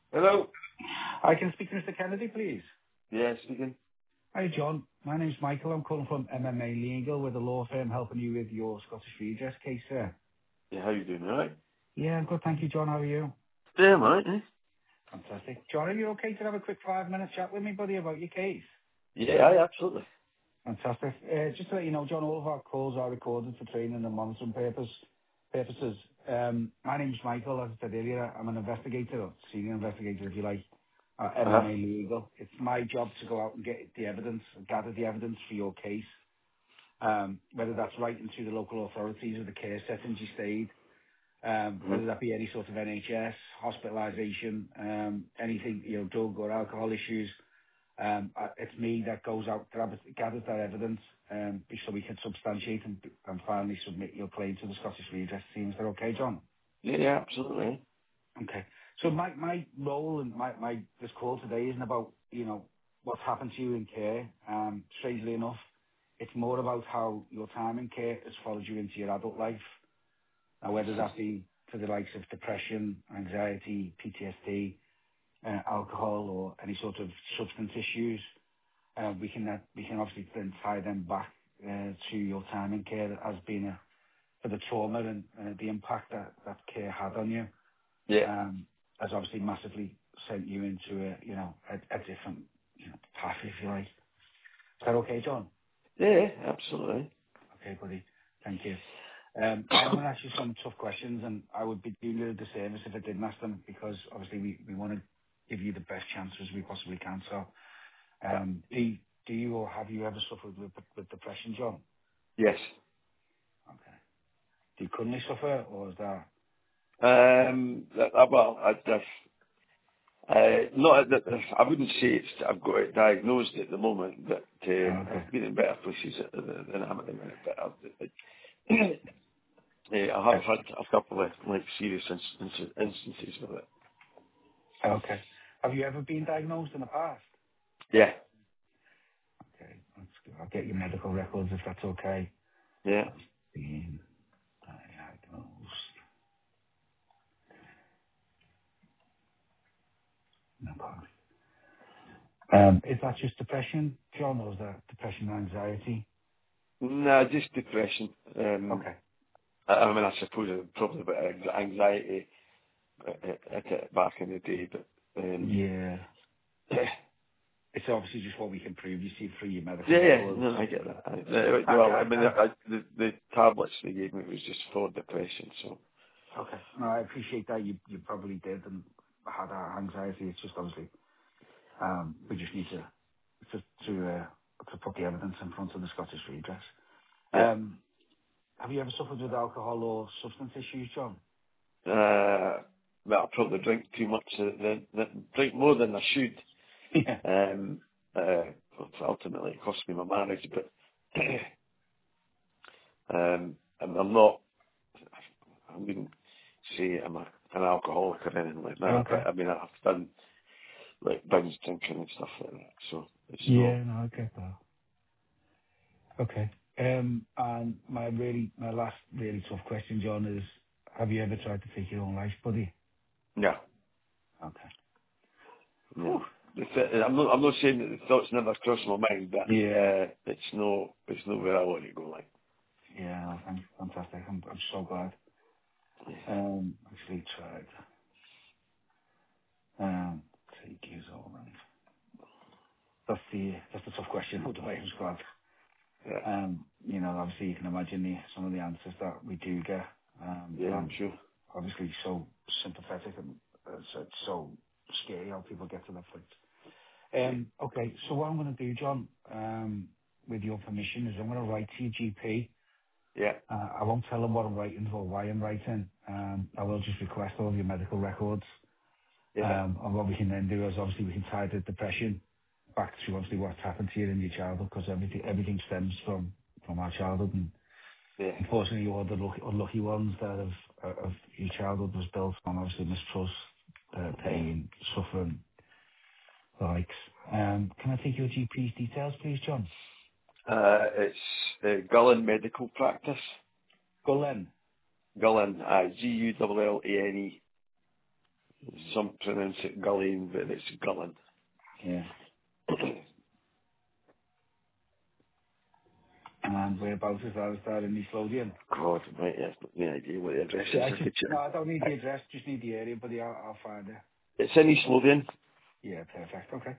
Hello? I can speak to Mr. Kennedy, please. Yeah, speaking. Hi, John. My name's Michael. I'm calling from MMA Legal with a law firm helping you with your Scottish redress case, sir. Yeah, how you doing, alright? Yeah, I'm good. Thank you, John. How are you? Yeah, I'm alright, eh? Fantastic. John, are you okay to have a quick 5-minute chat with me, buddy, about your case? Yeah, aye, absolutely. Fantastic. Just to let you know, John, all of our calls are recorded for training and monitoring purposes. My name's Michael, as I said earlier. I'm an investigator, or senior investigator, if you like, at Uh-huh. MMA Legal. It's my job to go out and get the evidence, gather the evidence for your case. Whether that's writing through the local authorities or the care settings you stayed, whether Mm-hmm. that be any sort of NHS, hospitalisation, anything, drug or alcohol issues. It's me that goes out, gathers that evidence, so we can substantiate and finally submit your claim to the Scottish Redress team. Is that okay, John? Yeah, yeah, absolutely. Okay. So my role and this call today isn't about, what's happened to you in care. Strangely enough, it's more about how your time in care has followed you into your adult life. Now, whether that be for the likes of depression, anxiety, PTSD, alcohol, or any sort of substance issues, we can obviously then tie them back to your time in care as being for the trauma and the impact that care had on you. Yeah. Has obviously massively sent you into a different path, if you like. Is that okay, John? Yeah, absolutely. Okay, buddy. Thank you. I'm going to ask you some tough questions, and I would be doing you a disservice if I didn't ask them, because obviously we want to give you the best chances we possibly can. So, do you or have you ever suffered with depression, John? Yes. Okay. Do you currently suffer, or is that... Well, not that, I wouldn't say I've got it diagnosed at the moment, but Oh, okay. I've been in better places than I am at the minute. But I have Okay. had a couple of like serious instances with it. Okay. Have you ever been diagnosed in the past? Yeah, Okay. That's good. I'll get your medical records if that's okay. yeah. Has been diagnosed in the past. Is that just depression, John, or is that depression and anxiety? Nah, just depression. Okay. I mean, I suppose it probably a bit of anxiety at it back in the day, but Yeah. It's obviously just what we can prove, you see, through your medical yeah, records. no, I get that. I, Well, I mean, I, the tablets they gave me was just for depression, so okay. No, I appreciate that. You probably did and had anxiety. It's just obviously, we just need to put the evidence in front of the Scottish Redress. yeah. Have you ever suffered with alcohol or substance issues, John? Well, I probably drink too much, drink more than I should. Yeah. Ultimately, it cost me my marriage, but I'm not. I wouldn't say an alcoholic or anything like that, Okay. but I mean, I've done like binge drinking and stuff like that, so it's not. Yeah, no, I get that. Okay. And my last really tough question, John, is have you ever tried to take your own life, buddy? No, Okay. no. Whew. I'm not saying that the thoughts never cross my mind, but Yeah. it's not where I want to go. Like, Yeah, no, fantastic. I'm so glad. Actually tried. Take his own life. That's the tough question. What do I was glad? yeah, Obviously you can imagine some of the answers that we do get. yeah, And I'm I'm sure. obviously so sympathetic and it's so scary how people get to that point. Yeah, Okay, so what I'm going to do, John, with your permission, is I'm going to write to your GP. yeah, I won't tell them what I'm writing or why I'm writing. I will just request all of your medical records. yeah, And what we can then do is obviously we can tie the depression back to obviously what's happened to you in your childhood, because everything stems from our childhood. And yeah, unfortunately, you're the unlucky ones that of your childhood was built on obviously mistrust, pain, suffering, the likes. Can I take your GP's details, please, John? It's Gullen Medical Gullen. Gullen, Gullane, some pronounce it Gullion, but it's Gullin. Yeah. And whereabouts is that? Is that in East Lothian? God, right, yeah, I've got no idea what the address is. Yeah, I could no, check. I don't need the address, just need the area, but yeah, I'll find it. It's in East Lothian. Yeah, perfect. Okay.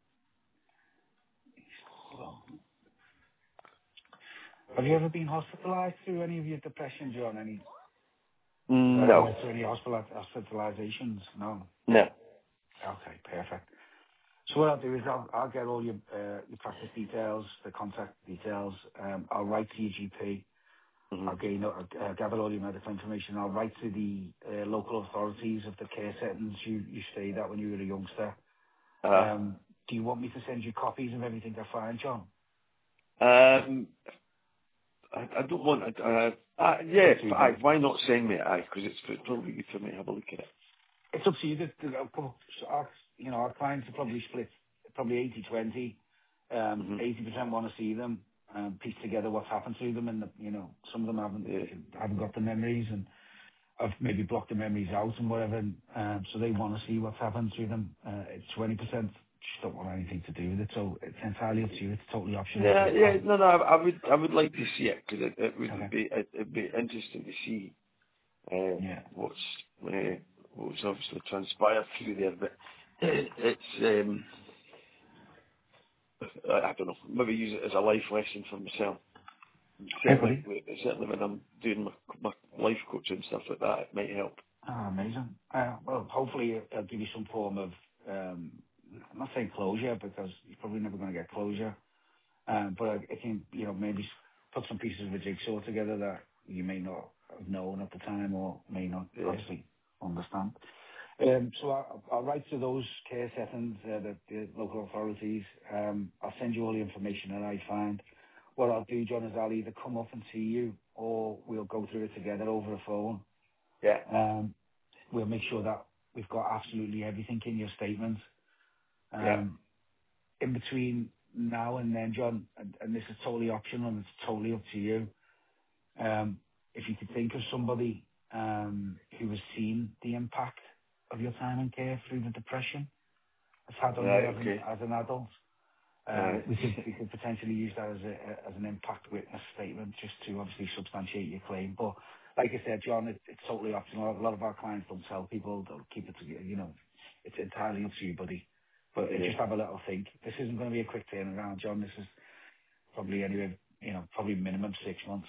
Have you ever been hospitalised through any of your depression, John? No. Through any hospitalisations? No. No. Okay, perfect. So what I'll do is I'll get all your practice details, the contact details. I'll write to your GP. Mm-hmm. I'll gather all your medical information. I'll write to the local authorities of the care settings you stayed at when you were a youngster. Do you want me to send you copies of everything I find, John? I don't want why not send me it? Because it's probably good for me to have a look at it. It's up to you. Our clients are probably split, probably 80-20. 80% want to see them, piece together what's happened to them, and some of them haven't got the memories, and I've maybe blocked the memories out and whatever. So they want to see what's happened to them. It's 20% just don't want anything to do with it. So it's entirely up to you. It's totally optional. No. I would like to see it because it would it'd be interesting to see what's obviously transpired through there. But it's I don't know. Maybe use it as a life lesson for myself. Certainly when I'm doing my life coaching and stuff like that, it might help. Oh, amazing. Well, hopefully it'll give you some form of, I'm not saying closure because you're probably never going to get closure, but it can, maybe put some pieces of a jigsaw together that you may not have known at the time or may not obviously understand. So I'll write to those care settings, the local authorities. I'll send you all the information that I find. What I'll do, John, is I'll either come up and see you or we'll go through it together over the phone. Yeah. We'll make sure that we've got absolutely everything in your statement. In between now and then, John, and this is totally optional and it's totally up to you, if you could think of somebody who has seen the impact of your time in care through the depression it's had on you as an adult, we could potentially use that as an impact witness statement just to obviously substantiate your claim. But like I said, John, it's totally optional. A lot of our clients don't tell people; they'll keep it together. It's entirely up to you, buddy. But just have a little think. This isn't going to be a quick turnaround, John. This is probably probably minimum 6 months.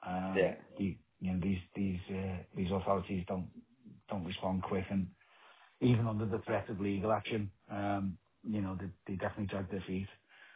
These authorities don't respond quick, and even under the threat of legal action, they definitely drag their feet.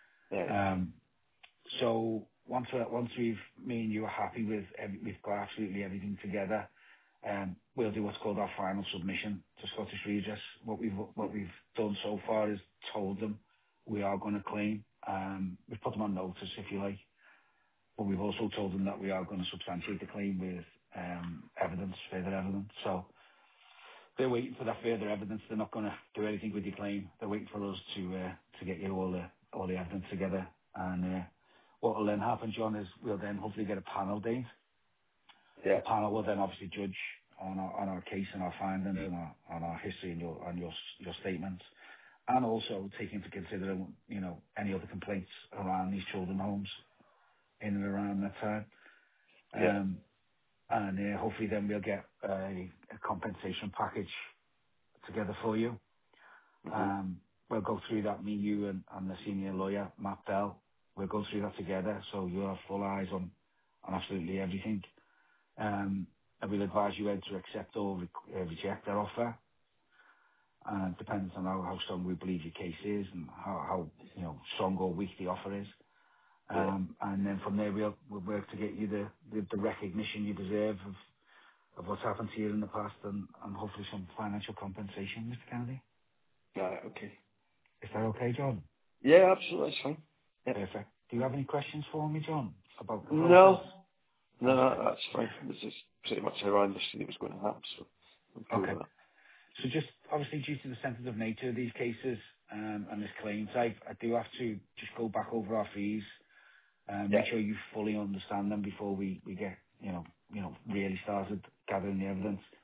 So once me and you are happy with, we've got absolutely everything together, we'll do what's called our final submission to Scottish Regis. What we've done so far is told them we are going to claim. We've put them on notice, if you like, but we've also told them that we are going to substantiate the claim with further evidence. So they're waiting for that further evidence. They're not going to do anything with your claim. They're waiting for us to get you all the evidence together. And what will then happen, John, is we'll then hopefully get a panel date. The panel will then obviously judge on our case and our findings and our history and your statements, and also take into consideration any other complaints around these children's homes in and around that time. And hopefully then we'll get a compensation package together for you. We'll go through that, me, you, and the senior lawyer, Matt Bell. We'll go through that together, so you'll have full eyes on absolutely everything. And we'll advise you whether to accept or reject their offer. And it depends on how strong we believe your case is and how strong or weak the offer is. And then from there we'll work to get you the recognition you deserve of what's happened to you in the past and hopefully some financial compensation, Mr. Kennedy. Okay. Is that okay, John? Yeah, absolutely, that's fine. Yep. Perfect. Do you have any questions for me, John, about the process? No, that's fine. This is pretty much how I understood it was going to happen, so I'm cool with that. So just obviously due to the sensitive nature of these cases and this claim type, I do have to just go back over our fees. Make sure you fully understand them before we get really started gathering the evidence.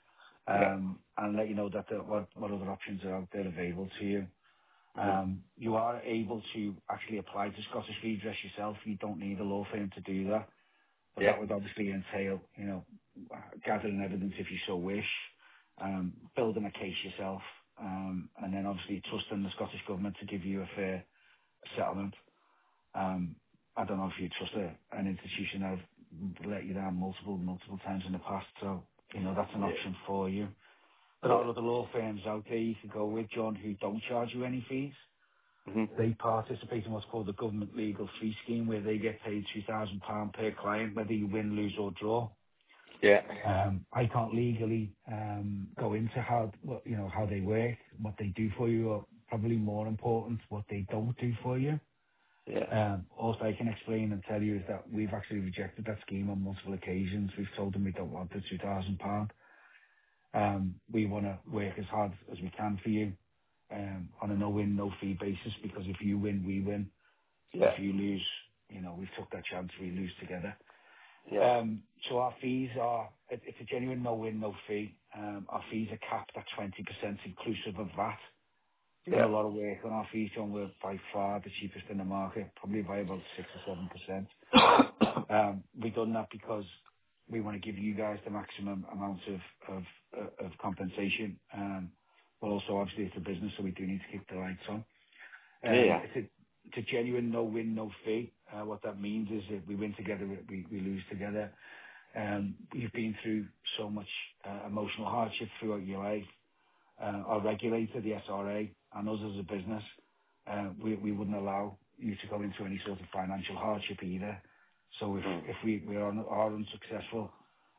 and let you know that what other options are out there available to you. You are able to actually apply to Scottish Redress yourself. You don't need a law firm to do that. But that would obviously entail, gathering evidence if you so wish, building a case yourself, and then obviously trusting the Scottish Government to give you a fair settlement. I don't know if you trust an institution that have let you down multiple times in the past, so, that's an option for you. There are other law firms out there you could go with, John, who don't charge you any fees. They participate in what's called the Government Legal Fee Scheme, where they get paid £2,000 per client, whether you win, lose or draw. I can't legally go into how they work, what they do for you, or probably more important, what they don't do for you. Also, I can explain and tell you is that we've actually rejected that scheme on multiple occasions. We've told them we don't want the £2,000. We want to work as hard as we can for you on a no-win, no-fee basis, because if you win, we win. If you lose, we've took that chance, we lose together. So our fees it's a genuine no-win, no-fee. Our fees are capped at 20% inclusive of VAT. We've done a lot of work on our fees, John. We're by far the cheapest in the market, probably by about 6 or 7%. We've done that because we want to give you guys the maximum amount of compensation. But also, obviously, it's a business, so we do need to keep the lights on. It's a genuine no-win, no-fee. What that means is if we win together, we lose together. You've been through so much emotional hardship throughout your life. Our regulator, the SRA, and us as a business, we wouldn't allow you to go into any sort of financial hardship either. So if we are unsuccessful,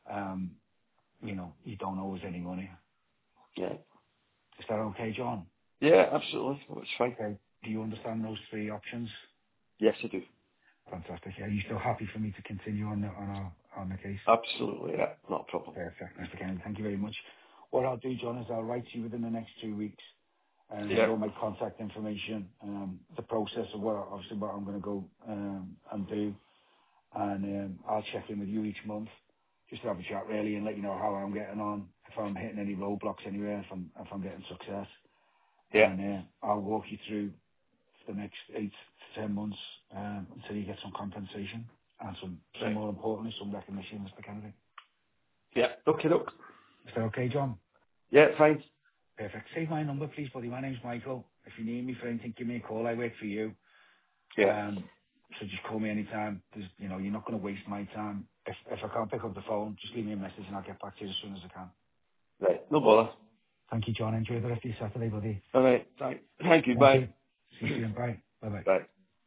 you don't owe us any money. Is that okay, John? Yeah, absolutely. That's fine. Okay. Do you understand those three options? Yes, I do. Fantastic. Are you still happy for me to continue on the case? Absolutely, yeah. Not a problem. Perfect, Mr. Kennedy. Thank you very much. What I'll do, John, is I'll write to you within the next 2 weeks. With all my contact information, the process of what I'm going to go and do. And I'll check in with you each month just to have a chat, really, and let you know how I'm getting on, if I'm hitting any roadblocks anywhere, if I'm getting success. And I'll walk you through for the next 8 to 10 months until you get some compensation and some more importantly, some recognition, Mr. Kennedy. Okay, look. Is that okay, John? Yeah, fine. Perfect. Save my number, please, buddy. My name's Michael. If you need me for anything, give me a call. I work for you. So just call me anytime. You're not going to waste my time. If I can't pick up the phone, just leave me a message and I'll get back to you as soon as I can. Right, no bother. Thank you, John. Enjoy the rest of your Saturday, buddy. All right, thank you. Bye. See you soon. Bye. Bye-bye. Bye.